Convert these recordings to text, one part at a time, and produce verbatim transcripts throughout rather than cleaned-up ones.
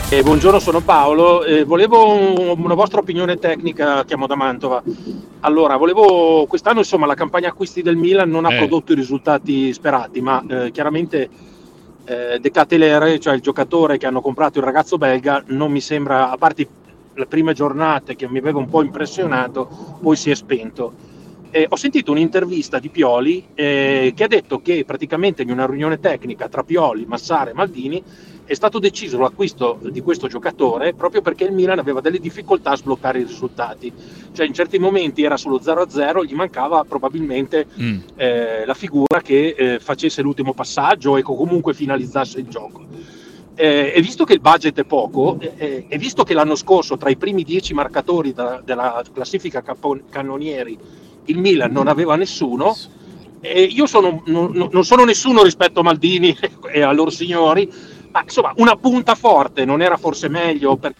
Eh, buongiorno, sono Paolo. Eh, volevo un- una vostra opinione tecnica, chiamo da Mantova. Allora, volevo quest'anno insomma la campagna acquisti del Milan non ha Eh. prodotto i risultati sperati, ma eh, chiaramente eh, De Ketelaere, cioè il giocatore che hanno comprato il ragazzo belga, non mi sembra, a parte le prime giornate che mi aveva un po' impressionato, poi si è spento. Eh, ho sentito un'intervista di Pioli eh, che ha detto che praticamente in una riunione tecnica tra Pioli, Massara e Maldini è stato deciso l'acquisto di questo giocatore proprio perché il Milan aveva delle difficoltà a sbloccare i risultati, cioè in certi momenti era sullo zero a zero, gli mancava probabilmente Mm. eh, la figura che eh, facesse l'ultimo passaggio e comunque finalizzasse il gioco. Eh, e visto che il budget è poco, eh, e visto che l'anno scorso tra i primi dieci marcatori da, della classifica capo- cannonieri il Milan non aveva nessuno, e io sono, non, non sono nessuno rispetto a Maldini e a loro signori, ma insomma una punta forte non era forse meglio? Per...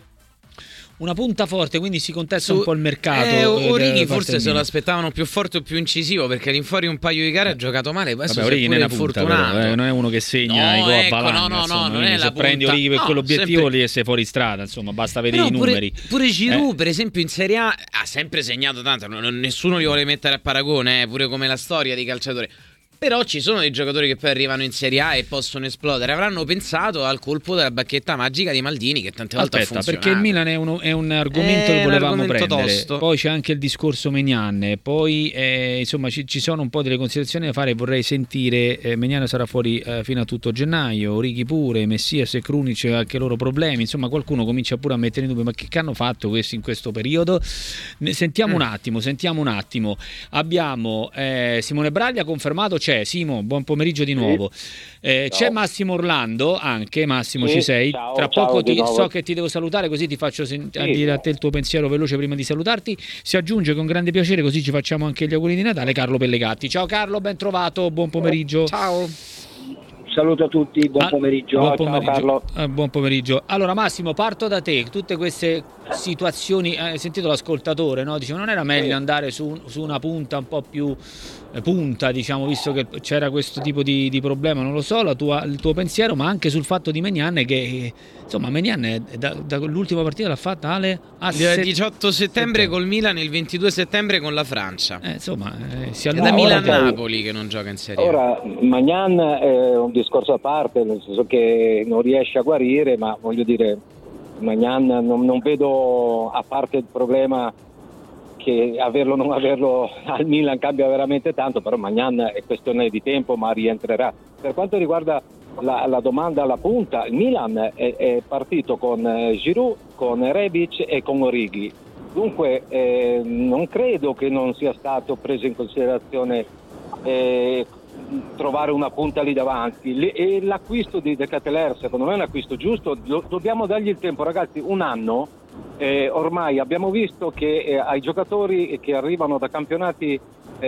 Una punta forte, quindi si contesta Su, un po' il mercato. eh, eh, Origi da parte forse del se lo Milan. aspettavano più forte o più incisivo, perché all'infuori un paio di gare ha giocato male. Adesso Vabbè, Origi si non è è pure una punta, infortunato. però, eh, non è uno che segna No, i gol ecco, a valanga, no, no, insomma, no, non quindi è se la prendi punta. Origi per No, quell'obiettivo sempre... lì sei fuori strada, insomma, basta vedere Però i pure, numeri. pure Giroud, Eh. per esempio, in Serie A ha sempre segnato tanto. non- Nessuno li vuole mettere a paragone, eh, pure come la storia di calciatori. Però ci sono dei giocatori che poi arrivano in Serie A e possono esplodere. Avranno pensato al colpo della bacchetta magica di Maldini, che tante volte Aspetta, ha funzionato. perché il Milan è, uno, è un argomento È che un volevamo argomento prendere. tosto. Poi c'è anche il discorso Maignan. Poi eh, insomma ci, ci sono un po' delle considerazioni da fare. Vorrei sentire. Eh, Maignan sarà fuori eh, fino a tutto gennaio. Origi pure, Messias e Krunic anche loro problemi. Insomma, qualcuno comincia pure a mettere in dubbio. Ma che hanno fatto questi in questo periodo? Ne, sentiamo mm. un attimo. Sentiamo un attimo. Abbiamo eh, Simone Braglia confermato. C'è Simo. Buon pomeriggio di nuovo. Eh, c'è Massimo Orlando anche. Massimo, sì, ci sei? ciao, Tra ciao poco ti, nuovo. so che ti devo salutare, così ti faccio sen- sì. a dire a te il tuo pensiero veloce prima di salutarti. Si aggiunge con grande piacere, così ci facciamo anche gli auguri di Natale, Carlo Pellegatti. Ciao Carlo, ben trovato, buon pomeriggio. Ciao. Saluto a tutti, buon Ah, pomeriggio. Buon Ciao, pomeriggio. Carlo. Eh, buon pomeriggio. Allora Massimo, parto da te. Tutte queste situazioni, eh, hai sentito l'ascoltatore, no? Diceva, non era meglio andare su, su una punta un po' più eh, punta, diciamo, visto che c'era questo tipo di, di problema, non lo so, la tua, il tuo pensiero, ma anche sul fatto di Maignan che, eh, insomma, Maignan è da, da l'ultima partita l'ha fatta Ale a Il set- diciotto settembre col Milan e il ventidue settembre con la Francia. Eh, insomma, eh, si È allunga. da ora Milan-Napoli che non gioca in Serie A. Ora, Maignan è un discorso a parte, nel senso che non riesce a guarire, ma voglio dire, Maignan non, non vedo, a parte il problema che averlo o non averlo al Milan cambia veramente tanto, però Maignan è questione di tempo, ma rientrerà. Per quanto riguarda la, la domanda alla punta, il Milan è, è partito con eh, Giroud, con Rebic e con Origi. Dunque eh, non credo che non sia stato preso in considerazione eh, trovare una punta lì davanti. Le, e l'acquisto di De Ketelaere secondo me è un acquisto giusto. Do, dobbiamo dargli il tempo, ragazzi, un anno. Eh, ormai abbiamo visto che eh, ai giocatori che arrivano da campionati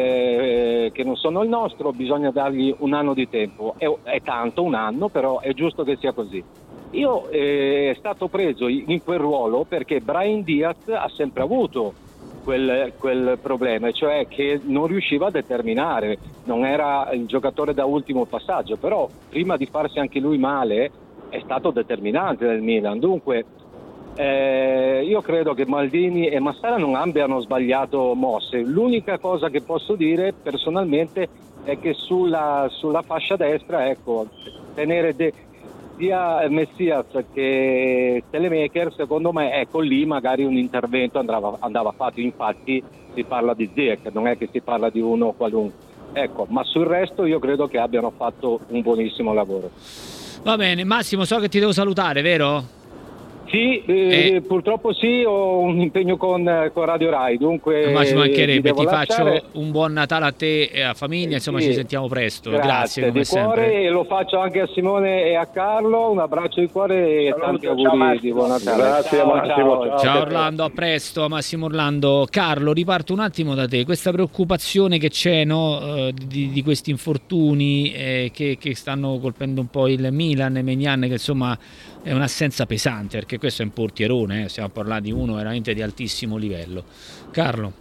eh, che non sono il nostro bisogna dargli un anno di tempo. È, è tanto un anno, però è giusto che sia così. Io eh, è stato preso in quel ruolo perché Brahim Diaz ha sempre avuto quel, quel problema, cioè che non riusciva a determinare, non era il giocatore da ultimo passaggio, però prima di farsi anche lui male è stato determinante nel Milan. Dunque eh, io credo che Maldini e Massara non abbiano sbagliato mosse. L'unica cosa che posso dire personalmente è che sulla, sulla fascia destra, ecco, tenere de- sia Messias che Telemaker, secondo me, ecco, lì magari un intervento andava, andava fatto. Infatti si parla di Ziyech, non è che si parla di uno qualunque, ecco, ma sul resto io credo che abbiano fatto un buonissimo lavoro. Va bene, Massimo, so che ti devo salutare, vero? Sì, eh, Eh. purtroppo sì, ho un impegno con, con Radio Rai, dunque Ma ci mancherebbe, devo ti lasciare. faccio un buon Natale a te e a famiglia, insomma Sì. ci sentiamo presto. Grazie, Grazie come di cuore, sempre. e lo faccio anche a Simone e a Carlo, un abbraccio di cuore e tanti auguri di buon Natale. Grazie, ciao, Massimo, ciao, ciao. Ciao Orlando, a presto, Massimo Orlando. Carlo, riparto un attimo da te. Questa preoccupazione che c'è, no, eh, di, di questi infortuni eh, che, che stanno colpendo un po' il Milan e Maignan, che insomma è un'assenza pesante, perché questo è un portierone, eh, stiamo parlando di uno veramente di altissimo livello. Carlo.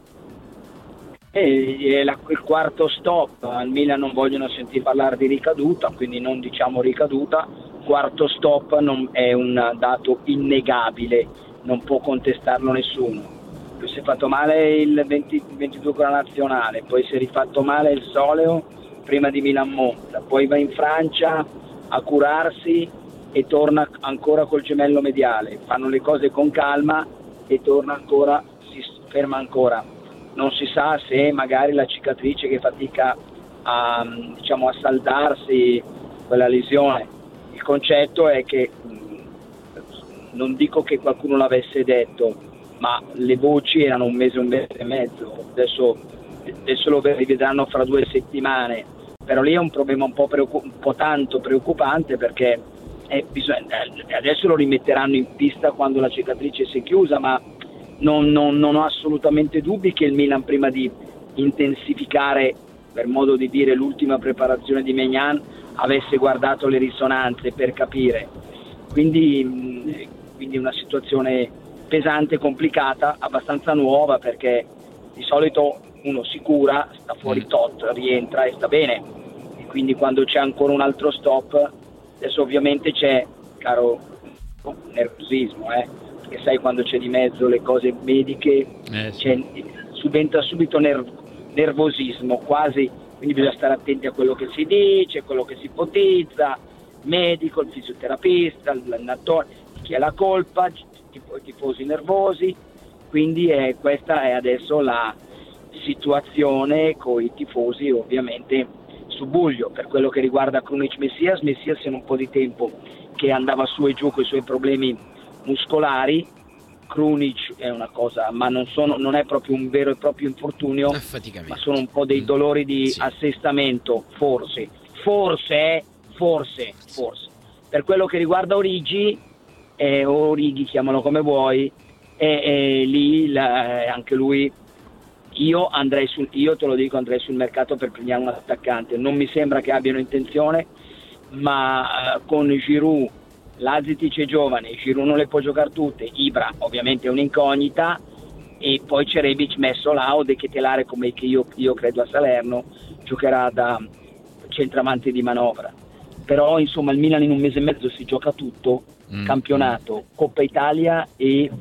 E la, il quarto stop al Milan non vogliono sentir parlare di ricaduta, quindi non diciamo ricaduta, quarto stop non è un dato innegabile, non può contestarlo nessuno. Poi si è fatto male il venti, ventidue con la nazionale, poi si è rifatto male il soleo prima di Milan Monza, poi va in Francia a curarsi e torna ancora col gemello mediale, fanno le cose con calma e torna ancora, si ferma ancora. Non si sa se magari la cicatrice che fatica a, diciamo, a saldarsi quella lesione. Il concetto è che, non dico che qualcuno l'avesse detto, ma le voci erano un mese, un mese e mezzo, adesso, adesso lo rivedranno fra due settimane, però lì è un problema un po', preoccup- un po' tanto preoccupante, perché eh, bisogna, eh, adesso lo rimetteranno in pista quando la cicatrice si è chiusa, ma non, non, non ho assolutamente dubbi che il Milan, prima di intensificare, per modo di dire, l'ultima preparazione di Maignan, avesse guardato le risonanze per capire. Quindi, quindi una situazione pesante, complicata, abbastanza nuova, perché di solito uno si cura, sta fuori tot, rientra e sta bene, e quindi quando c'è ancora un altro stop, adesso ovviamente c'è, caro, nervosismo, eh, perché sai, quando c'è di mezzo le cose mediche, eh, sì. c'è, subentra subito ner- nervosismo quasi, quindi bisogna stare attenti a quello che si dice, quello che si ipotizza, il medico, il fisioterapista, l'allenatore, chi ha la colpa, i tifosi nervosi, quindi è, questa è adesso la situazione con i tifosi ovviamente subbuglio. Per quello che riguarda Krunic Messias, Messias in un po' di tempo che andava su e giù con i suoi problemi muscolari, Krunic è una cosa, ma non, sono, non è proprio un vero e proprio infortunio, ma sono un po' dei dolori di sì. assestamento, forse, forse, forse, forse. Per quello che riguarda Origi, eh, o Origi, chiamalo come vuoi, e eh, eh, lì la, anche lui, io andrei sul, io te lo dico, andrei sul mercato per prendere un attaccante. Non mi sembra che abbiano intenzione, ma eh, con Giroud, Lazitic è giovane, Giroud non le può giocare tutte, Ibra ovviamente è un'incognita, e poi c'è Rebic messo là, o De Ketelare, come che io, io credo a Salerno, giocherà da centravanti di manovra. Però insomma il Milan in un mese e mezzo si gioca tutto, mm. campionato, Coppa Italia e,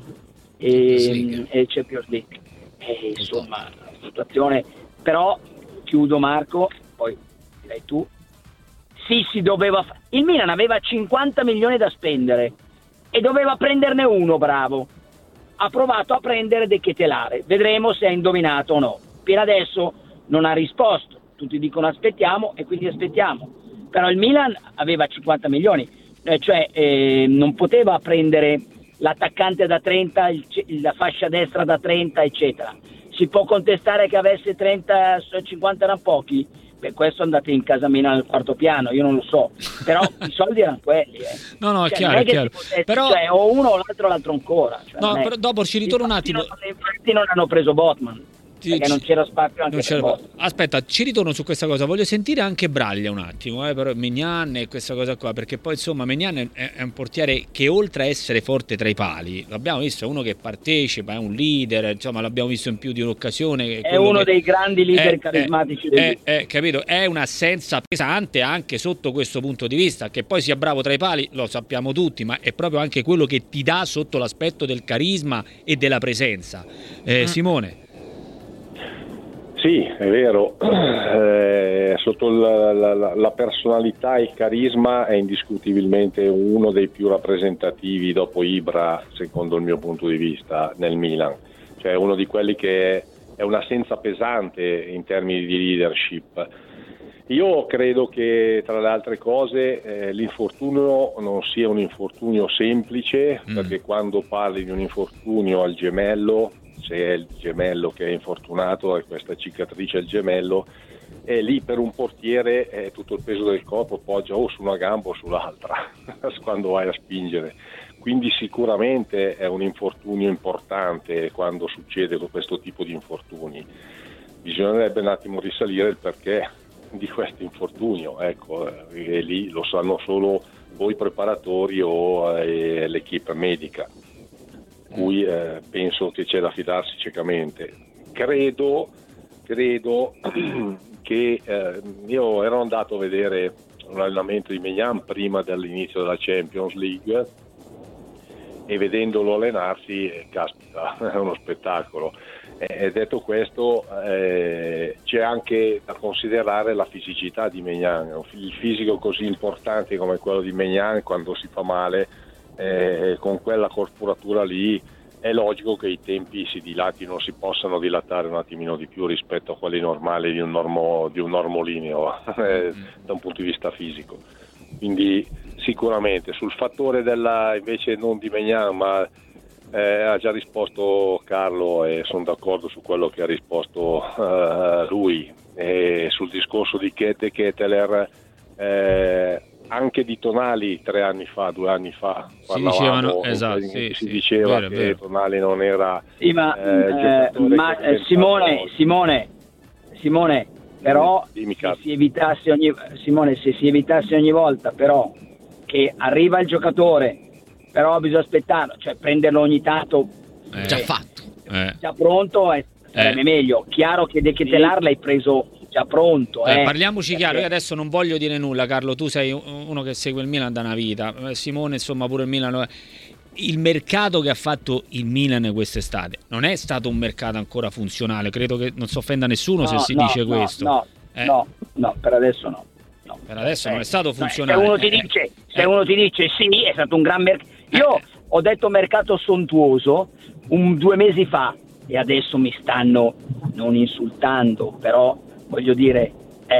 e, e Champions League. E, insomma, situazione. Però chiudo, Marco, poi direi tu. Sì, si doveva fa- il Milan aveva cinquanta milioni da spendere e doveva prenderne uno bravo. Ha provato a prendere De Ketelare, vedremo se ha indovinato o no. Per adesso non ha risposto, tutti dicono aspettiamo, e quindi aspettiamo. Però il Milan aveva cinquanta milioni, eh, cioè eh, non poteva prendere l'attaccante da trenta, il, la fascia destra da trenta, eccetera. Si può contestare che avesse trenta, cinquanta erano pochi? Beh, questo andate in casa mia al quarto piano, io non lo so, però i soldi erano quelli. Eh. No, no, è cioè, chiaro, è chiaro. Potesse, però... cioè, o uno o l'altro, l'altro ancora. Cioè, no, però dopo ci ritorno un attimo. Non, infatti non hanno preso Botman. Perché non c'era spazio anche c'era... per Botman. Aspetta, ci ritorno su questa cosa. Voglio sentire anche Braglia un attimo, eh, però Maignan e questa cosa qua, perché poi insomma Maignan è, è un portiere che, oltre a essere forte tra i pali, l'abbiamo visto, è uno che partecipa, è un leader, insomma l'abbiamo visto in più di un'occasione. È uno che... dei grandi leader è, carismatici è, del è, è, capito? È un'assenza pesante anche sotto questo punto di vista. Che poi sia bravo tra i pali lo sappiamo tutti, ma è proprio anche quello che ti dà sotto l'aspetto del carisma e della presenza. eh, mm. Simone. Sì, è vero, eh, sotto la, la, la personalità e il carisma è indiscutibilmente uno dei più rappresentativi dopo Ibra, secondo il mio punto di vista, nel Milan. Cioè uno di quelli che è un'assenza pesante in termini di leadership. Io credo che, tra le altre cose, eh, l'infortunio non sia un infortunio semplice, mm. perché quando parli di un infortunio al gemello, se è il gemello che è infortunato e questa cicatrice è il gemello, e lì per un portiere è tutto il peso del corpo poggia o su una gamba o sull'altra quando vai a spingere, quindi sicuramente è un infortunio importante quando succede questo tipo di infortuni. Bisognerebbe un attimo risalire il perché di questo infortunio, ecco, e lì lo sanno solo o i preparatori o eh, l'equipe medica, cui eh, penso che c'è da fidarsi ciecamente. Credo, credo che eh, io ero andato a vedere un allenamento di Maignan prima dell'inizio della Champions League e vedendolo allenarsi, eh, caspita, è uno spettacolo. E detto questo, eh, c'è anche da considerare la fisicità di Maignan. Il fisico così importante come quello di Maignan, quando si fa male, eh, con quella corporatura lì, è logico che i tempi si dilatino, si possano dilatare un attimino di più rispetto a quelli normali di un, normo, di un normolineo eh, da un punto di vista fisico. Quindi sicuramente sul fattore della, invece non di Maignan, ma Eh, ha già risposto Carlo e sono d'accordo su quello che ha risposto uh, lui, e sul discorso di Kete Ketteler, eh, anche di Tonali tre anni fa, due anni fa si dicevano, esatto, si sì, diceva sì, vero, che vero. Tonali non era sì, ma, eh, eh, ma eh, Simone, Simone Simone però Dimmi, se si evitasse ogni Simone se si evitasse ogni volta però che arriva il giocatore, però bisogna aspettare, cioè prenderlo ogni tanto, Eh. Già fatto. Eh. già pronto è, sarebbe Eh. meglio. Chiaro che De Ketelaere l'hai preso già pronto. Eh, Eh. parliamoci chiaro, Perché- io adesso non voglio dire nulla, Carlo, tu sei uno che segue il Milan da una vita, Eh, Simone insomma pure il Milan. Il mercato che ha fatto il Milan quest'estate non è stato un mercato ancora funzionale, credo che non si offenda nessuno se No, si no, dice no, questo. No, Eh. no, no, per adesso no. no. Per adesso Eh, non è stato se funzionale. uno ti Eh. dice, se Eh. uno ti dice sì, è stato un gran mercato. Io Eh. ho detto mercato sontuoso un, due mesi fa e adesso mi stanno non insultando, però voglio dire,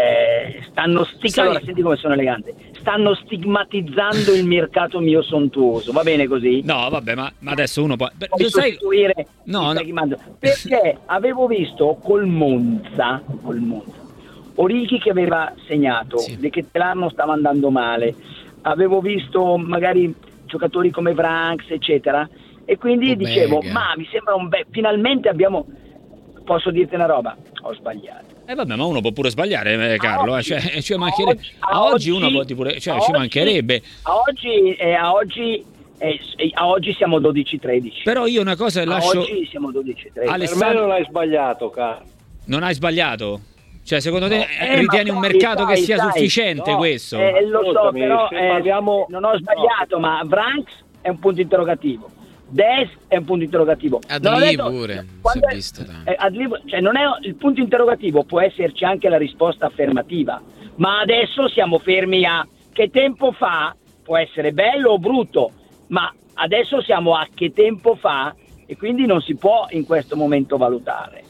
eh, stanno stig- Sai- allora, senti come sono elegante. Stanno stigmatizzando il mercato mio sontuoso, va bene così? No, vabbè, ma, ma adesso uno può... beh, Puoi sai- sostituire No, il no. Pegimando. Perché avevo visto col Monza col Monza Origi che aveva segnato, Sì. De Ketelaere non stava andando male, avevo visto magari giocatori come Vranks eccetera, e quindi Obega. dicevo ma mi sembra un bel, finalmente abbiamo, posso dirti una roba, ho sbagliato. Eh vabbè, ma uno può pure sbagliare, eh, Carlo, eh, cioè, cioè a manchere- oggi- a oggi uno può pure, cioè a ci oggi- mancherebbe. a oggi eh, a oggi eh, a oggi siamo dodici tredici. Però io una cosa A lascio... oggi siamo dodici tredici. Ale- per me non hai sbagliato, Carlo. Non hai sbagliato? Cioè, secondo te No, eh, eh, ritieni ma un sai, mercato sai, che sia sai, sufficiente no, questo? Eh, lo so, Ascoltami, però se eh, parliamo- non ho sbagliato, no. ma Vranks è un punto interrogativo. Des è un punto interrogativo. Non ho Adli detto- pure, quando si è è- visto tanto. eh, Adli- cioè non è il punto interrogativo, può esserci anche la risposta affermativa, ma adesso siamo fermi a che tempo fa, può essere bello o brutto, ma adesso siamo a che tempo fa e quindi non si può in questo momento valutare.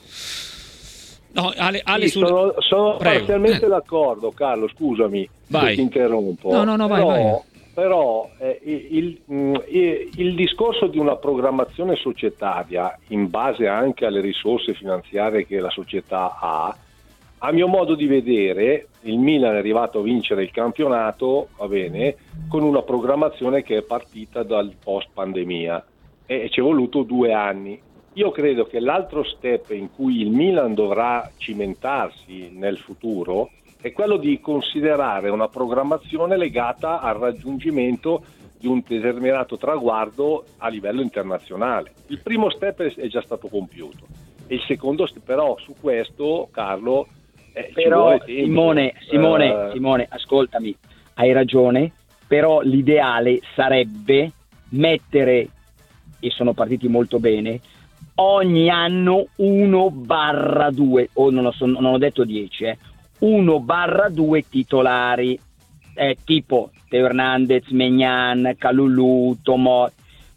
No, Ale, Ale Sì, sul... sono sono Prego. parzialmente Eh. d'accordo, Carlo, scusami Vai. se ti interrompo. No, no, no, vai, però, vai. Però eh, il, mm, il- il discorso di una programmazione societaria in base anche alle risorse finanziarie che la società ha, a mio modo di vedere, il Milan è arrivato a vincere il campionato, va bene, con una programmazione che è partita dal post pandemia e ci è voluto due anni. Io credo che l'altro step in cui il Milan dovrà cimentarsi nel futuro è quello di considerare una programmazione legata al raggiungimento di un determinato traguardo a livello internazionale. Il primo step è già stato compiuto. E il secondo step, però, su questo, Carlo, eh, ci Però vuole tempo. Simone, Simone, Eh, Simone, ascoltami, hai ragione, però l'ideale sarebbe mettere, e sono partiti molto bene, ogni anno uno barra due, o non ho, son- non ho detto dieci, eh, uno barra due titolari, eh, tipo Teo Hernandez, Maignan, Kalulu, Tomori.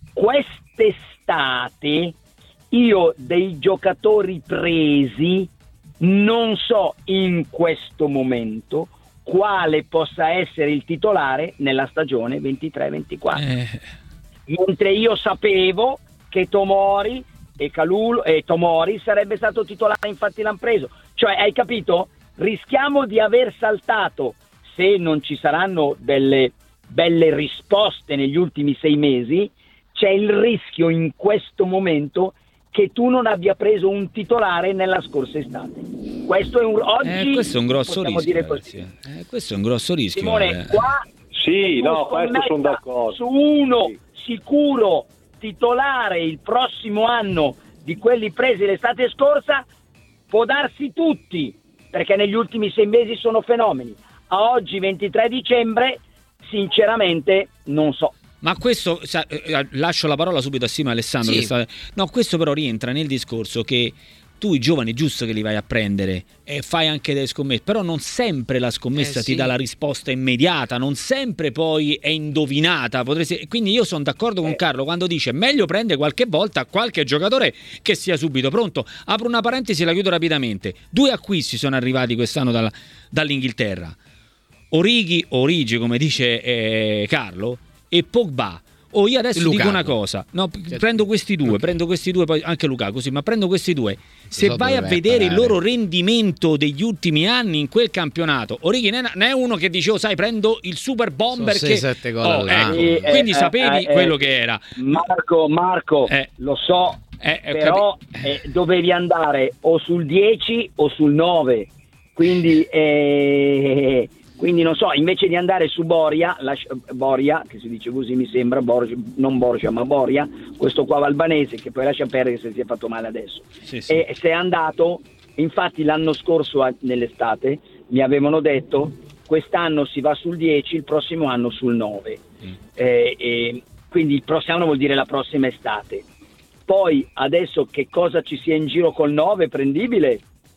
Quest'estate io dei giocatori presi non so in questo momento quale possa essere il titolare nella stagione ventitré ventiquattro. Eh, Mentre io sapevo che Tomori e Kalulu e Tomori sarebbe stato titolare, infatti l'hanno preso. Cioè, hai capito? Rischiamo di aver saltato, se non ci saranno delle belle risposte negli ultimi sei mesi, c'è il rischio in questo momento che tu non abbia preso un titolare nella scorsa estate. Questo è un oggi eh, questo è un grosso possiamo rischio. dire così. ragazzi. Eh, questo è un grosso rischio. Simone, eh. qua Sì, tu no, questo scommetta sono d'accordo. su uno Sì. sicuro titolare il prossimo anno di quelli presi l'estate scorsa, può darsi tutti, perché negli ultimi sei mesi sono fenomeni. a oggi ventitré dicembre sinceramente non so. Ma questo, sa, lascio la parola subito a Simo Alessandro. Sì. Che sta, no, questo però rientra nel discorso che tu i giovani giusto che li vai a prendere e fai anche delle scommesse, però non sempre la scommessa Eh, ti sì. dà la risposta immediata, non sempre poi è indovinata. Potresti... Quindi io sono d'accordo con Eh. Carlo quando dice meglio prendere qualche volta qualche giocatore che sia subito pronto. Apro una parentesi e la chiudo rapidamente. Due acquisti sono arrivati quest'anno dalla, dall'Inghilterra. Origi, Origi come dice eh, Carlo, e Pogba. Oh, io adesso Lukaku. dico una cosa, no, p- prendo questi due, prendo questi due, poi anche Lukaku, sì, ma prendo questi due. Se so vai a dove vedere il parare. loro rendimento degli ultimi anni in quel campionato, Origi ne ne è uno che dice, oh, sai, prendo il super bomber Sono che... sei sette gol Oh, all'anno. ecco. Sì, Quindi eh, sapevi eh, quello eh, che era. Marco, Marco, Eh. lo so, Eh, eh, però capi- eh, dovevi andare o sul dieci o sul nove, quindi, eh, quindi non so, invece di andare su Boria, lascia- Boria, che si dice così mi sembra, Borgia, non Borgia ma Boria, questo qua albanese che poi lascia perdere se si è fatto male adesso, Sì, sì. e se è andato, infatti l'anno scorso a- nell'estate mi avevano detto quest'anno si va sul dieci, il prossimo anno sul nove, Mm. eh, eh, quindi il prossimo anno vuol dire la prossima estate. Poi adesso che cosa ci sia in giro col nove prendibile,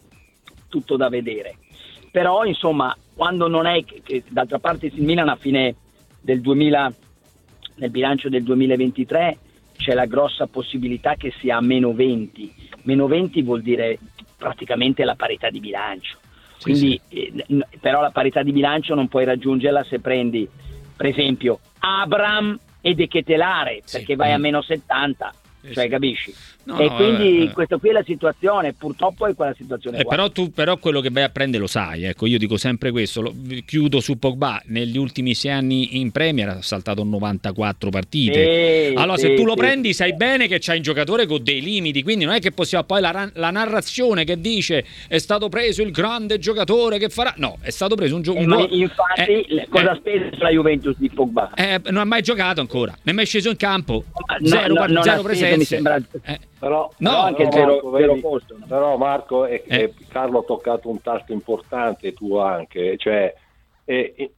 tutto da vedere. Però insomma, quando non è che, che d'altra parte il Milan a fine del duemila, nel bilancio del duemilaventitré c'è la grossa possibilità che sia a meno venti. Meno venti vuol dire praticamente la parità di bilancio. Quindi eh, n- però la parità di bilancio non puoi raggiungerla se prendi per esempio Abraham e De Ketelare, Sì. perché vai a Mm. meno settanta. Sì, Cioè, sì. capisci? No, e no, quindi vabbè, eh. questa qui è la situazione, purtroppo è quella situazione Eh, qua. però tu però quello che vai a prendere lo sai, ecco, io dico sempre questo, lo- chiudo su Pogba, negli ultimi sei anni in Premier ha saltato novantaquattro partite. Sì, Allora, sì, se tu lo sì, prendi, sì. sai bene che c'hai un giocatore con dei limiti, quindi non è che possiamo poi la, ra- la narrazione che dice è stato preso il grande giocatore che farà. No, è stato preso un Eh, giocatore. ma infatti le- cosa ha speso la Juventus di Pogba? Eh, non ha mai giocato ancora, non è mai sceso in campo, No, zero, no, par- non ha zero speso, presenze. mi sembra- Eh, Però, No, però anche il Marco, zero- vedi, zero posto, no? però Marco e, Eh. e Carlo ha toccato un tasto importante, tu anche, cioè e, e,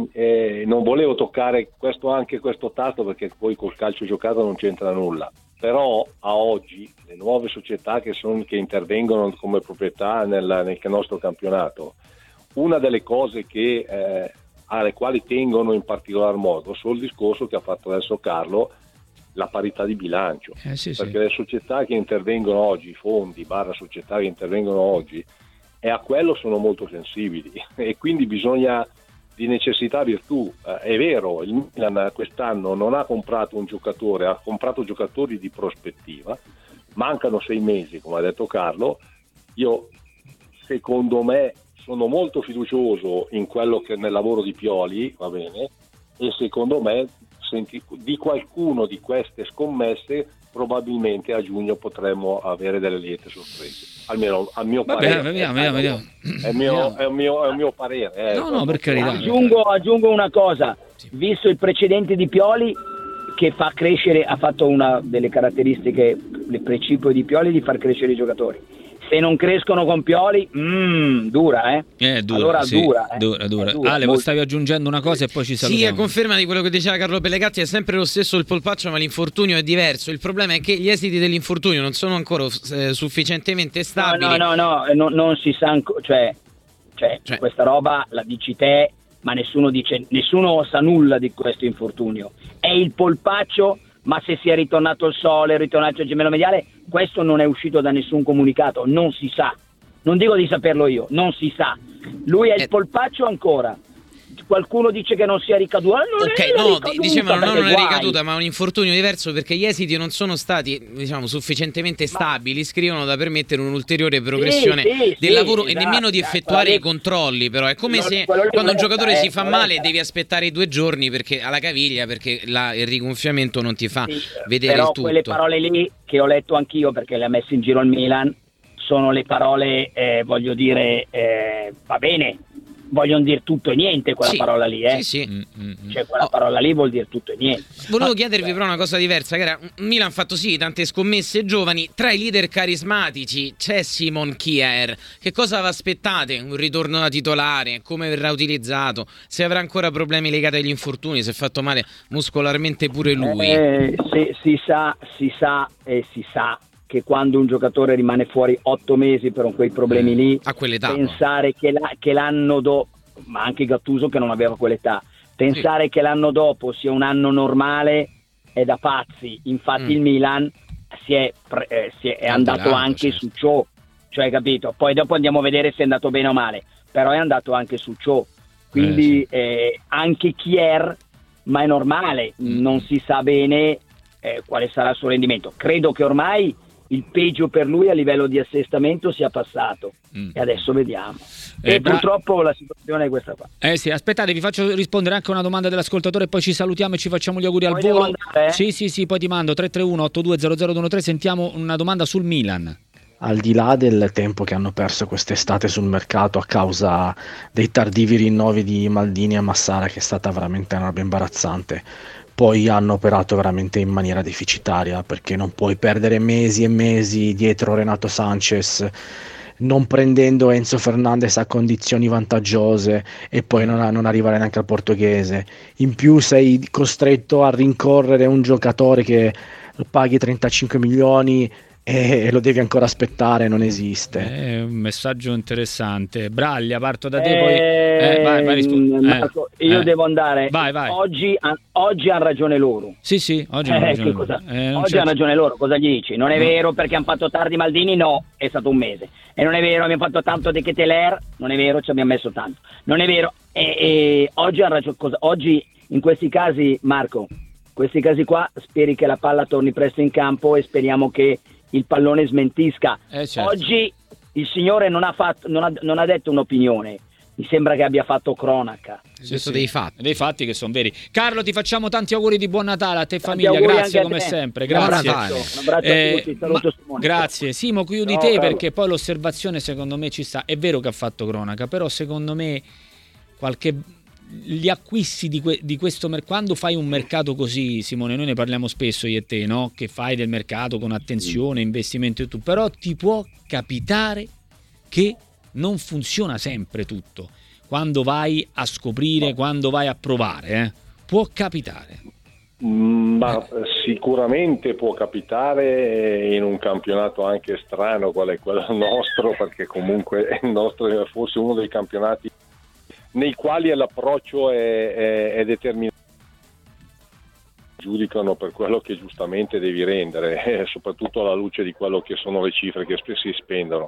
e non volevo toccare questo anche questo tasto perché poi col calcio giocato non c'entra nulla, però a oggi le nuove società che, sono, che intervengono come proprietà nel, nel nostro campionato, una delle cose che eh, alle quali tengono in particolar modo sul discorso che ha fatto adesso Carlo, la parità di bilancio, eh, sì, sì. perché le società che intervengono oggi, i fondi barra società che intervengono oggi, e a quello sono molto sensibili e quindi bisogna di necessità virtù. Eh, è vero, il Milan quest'anno non ha comprato un giocatore, ha comprato giocatori di prospettiva, mancano sei mesi come ha detto Carlo. Io secondo me sono molto fiducioso in quello che nel lavoro di Pioli, va bene, e secondo me senti, di qualcuno di queste scommesse probabilmente a giugno potremmo avere delle liete sorprese, almeno al mio Va parere. bene, vediamo, vediamo, vediamo. È il mio, è un mio, è un mio parere. eh. No, no, per carità. Aggiungo, aggiungo una cosa, visto il precedente di Pioli che fa crescere, ha fatto una delle caratteristiche, il principio di Pioli di far crescere i giocatori. Se non crescono con Pioli, mm, dura, eh? Eh, dura, allora sì, dura, eh? dura, dura. È dura, Ale, molto. stavi aggiungendo una cosa e poi ci salutiamo. Sì, a conferma di quello che diceva Carlo Pellegatti, è sempre lo stesso il polpaccio, ma l'infortunio è diverso. Il problema è che gli esiti dell'infortunio non sono ancora eh, sufficientemente stabili. No, no, no, no, no, non si sa ancora, cioè, cioè, Cioè- questa roba la dici te, ma nessuno dice, nessuno sa nulla di questo infortunio. È il polpaccio, ma se sia ritornato il sole, è ritornato il gemello mediale, questo non è uscito da nessun comunicato, non si sa. Non dico di saperlo io, non si sa. Lui è il Eh. polpaccio ancora. Qualcuno dice che non sia ricaduta. Non Ok, è no, ricaduta, dicevano no, perché non è guai. ricaduta, ma un infortunio diverso perché gli esiti non sono stati, diciamo, sufficientemente stabili, scrivono da permettere un'ulteriore progressione Sì, sì, del sì, lavoro e esatto, nemmeno di esatto. effettuare Quello i controlli, però è come quello- se quello lì quando un non giocatore resta, si eh, fa non male resta. devi aspettare i due giorni perché alla caviglia, perché la- il rigonfiamento non ti fa Sì, vedere però il tutto. quelle parole lì che ho letto anch'io perché le ha messe in giro il Milan sono le parole, eh, voglio dire, eh, va bene, vogliono dire tutto e niente quella Sì, parola lì, eh? Sì, sì. Mm-mm. Cioè quella Oh. parola lì vuol dire tutto e niente. Volevo Ma- chiedervi però una cosa diversa, che era Milan ha fatto sì tante scommesse giovani, tra i leader carismatici c'è Simon Kjaer. Che cosa vi aspettate? Un ritorno da titolare? Come verrà utilizzato? Se avrà ancora problemi legati agli infortuni, se è fatto male muscolarmente pure lui? Eh, si, si sa, si sa e si sa che quando un giocatore rimane fuori otto mesi per quei problemi lì, A quell'età. pensare che, la- che l'anno dopo, ma anche Gattuso che non aveva quell'età, pensare che l'anno dopo sia un anno normale è da pazzi. Infatti Mm. il Milan si è, pre- eh, si è, è andato Andato, anche certo. su ciò, cioè capito? Poi dopo andiamo a vedere se è andato bene o male, però è andato anche su ciò. Quindi eh, anche Kjaer, ma è normale, Mm. non si sa bene eh, quale sarà il suo rendimento. Credo che ormai il peggio per lui a livello di assestamento sia passato Mm. e adesso vediamo. Eh, e bra- purtroppo la situazione è questa qua. Eh sì, aspettate, vi faccio rispondere anche a una domanda dell'ascoltatore e poi ci salutiamo e ci facciamo gli auguri Poi al devo volo. andare, eh? Sì, sì, sì, poi ti mando tre tre uno otto due zero zero uno tre, sentiamo una domanda sul Milan. Al di là del tempo che hanno perso quest'estate sul mercato a causa dei tardivi rinnovi di Maldini e Massara, che è stata veramente una roba imbarazzante, poi hanno operato veramente in maniera deficitaria, perché non puoi perdere mesi e mesi dietro Renato Sanchez non prendendo Enzo Fernandez a condizioni vantaggiose e poi non, non arrivare neanche al portoghese. In più sei costretto a rincorrere un giocatore che paghi trentacinque milioni e lo devi ancora aspettare, non esiste. È un messaggio interessante. Braglia, parto da te, poi eh, Eh, vai, vai, rispondi. Marco, io Eh. devo andare. Vai, vai. Oggi, han- oggi hanno ragione loro. Sì, sì, oggi Eh, hanno che ragione. cosa- Eh, non oggi c'è- hanno ragione loro, cosa gli dici? Non è No. vero perché hanno fatto tardi Maldini? No, è stato un mese. E non è vero, abbiamo fatto tanto De Ketelaere? Non è vero, ci abbiamo messo tanto. Non è vero. E, e oggi hanno ragione. Cosa- oggi in questi casi, Marco, in questi casi qua speri che la palla torni presto in campo e speriamo che il pallone smentisca. Eh, certo. Oggi il signore non ha, fatto, non ha, non ha detto un'opinione, mi sembra che abbia fatto cronaca. Sì, sì. dei fatti. Dei fatti che sono veri. Carlo, ti facciamo tanti auguri di buon Natale a te e Tanti famiglia, auguri grazie anche a come te. sempre, Buon grazie. Natale. Un abbraccio Eh, a tutti, saluto ma- Simone. grazie. Simo, chiudi Ciao, te Carlo. perché poi l'osservazione secondo me ci sta. È vero che ha fatto cronaca, però secondo me qualche gli acquisti di, que- di questo mercato, quando fai un mercato così, Simone, noi ne parliamo spesso io e te, no? Che fai del mercato con attenzione, investimento e tutto, però ti può capitare che non funziona sempre tutto quando vai a scoprire, quando vai a provare, eh? Può capitare. Mm, Ma sicuramente può capitare in un campionato anche strano qual è quello nostro, perché comunque il nostro è forse uno dei campionati nei quali l'approccio è, è, è determinato, giudicano per quello che giustamente devi rendere, eh, soprattutto alla luce di quello che sono le cifre che spesso si spendono.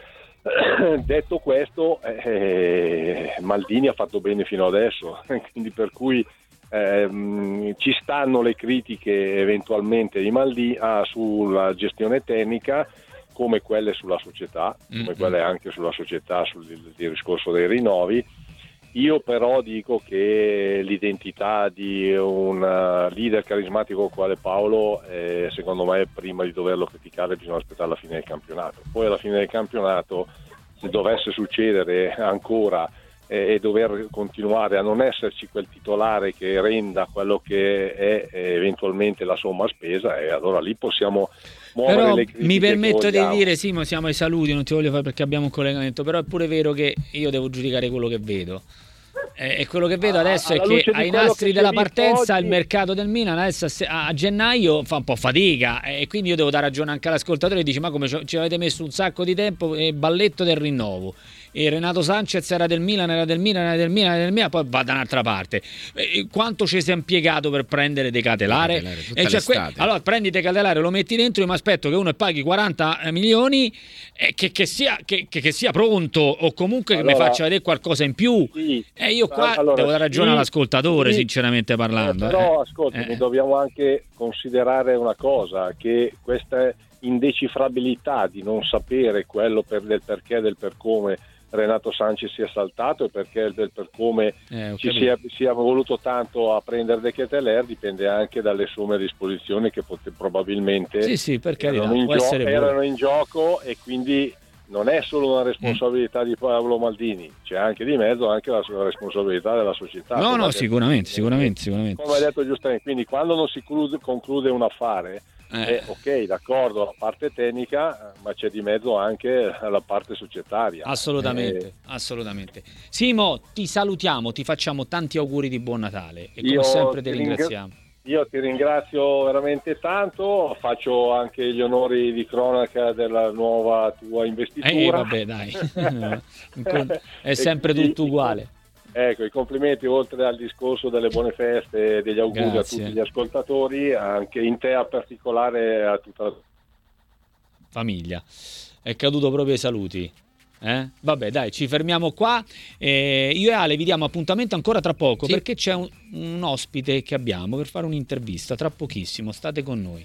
Detto questo, eh, Maldini ha fatto bene fino adesso, quindi per cui ehm, ci stanno le critiche eventualmente di Maldini ah, sulla gestione tecnica, come quelle sulla società, come Mm-mm. quelle anche sulla società sul il discorso dei rinnovi. Io però dico che l'identità di un uh, leader carismatico quale Paolo, eh, secondo me, prima di doverlo criticare bisogna aspettare la fine del campionato. Poi alla fine del campionato, se dovesse succedere ancora eh, e dover continuare a non esserci quel titolare che renda quello che è eh, eventualmente la somma spesa, e allora lì possiamo muovere Però le critiche mi che permetto di vogliamo. dire, Simo, siamo ai saluti, non ti voglio fare perché abbiamo un collegamento, però è pure vero che io devo giudicare quello che vedo. Eh, E quello che vedo Ah, adesso è alla che luce di ai quello nastri che si è della visto partenza oggi- il mercato del Milan adesso a se- a gennaio fa un po' fatica e quindi io devo dare ragione anche all'ascoltatore che dice ma come ci ci avete messo un sacco di tempo e balletto del rinnovo e Renato Sanchez era del Milan, era del Milan, era del Milan, era del Milan, poi va da un'altra parte. E quanto ci si è impiegato per prendere De Catelare? De Catelare, tutta E cioè que- l'estate. allora prendi De Catelare, lo metti dentro, io mi aspetto che uno paghi quaranta milioni e che, che, sia, che, che- che sia pronto o comunque che mi Allora, faccia vedere qualcosa in più. Sì. E io qua Allora, devo dare ragione sì, all'ascoltatore, sì. sinceramente parlando. Eh, però eh. ascoltami, Eh. dobbiamo anche considerare una cosa, che questa indecifrabilità di non sapere quello per, del perché, del per come Renato Sanchez sia saltato e perché del per come Eh, ho ci capito. sia, sia voluto tanto a prendere De Ketelaere dipende anche dalle somme a disposizione che pot- probabilmente Sì, sì, per carità, erano, in può gio- essere pure. erano in gioco, e quindi non è solo una responsabilità mm. di Paolo Maldini, c'è anche di mezzo anche la, la responsabilità della società. No, no, detto, sicuramente, sicuramente, sicuramente. Come hai detto giustamente, quindi quando non si conclude, conclude un affare, eh. Eh, ok, d'accordo, la parte tecnica, ma c'è di mezzo anche la parte societaria. Assolutamente, eh. assolutamente. Simo, ti salutiamo, ti facciamo tanti auguri di buon Natale e come Io sempre ti ti ringraziamo. Ringra- io ti ringrazio veramente tanto, faccio anche gli onori di cronaca della nuova tua investitura. Eh, vabbè, dai, è sempre tutto uguale. Ecco, i complimenti oltre al discorso delle buone feste e degli auguri Grazie. a tutti gli ascoltatori, anche in te a particolare a tutta la famiglia. È caduto proprio ai saluti. Eh? Vabbè, dai, ci fermiamo qua. Eh, io e Ale vi diamo appuntamento ancora tra poco, sì. perché c'è un, un ospite che abbiamo per fare un'intervista tra pochissimo. State con noi.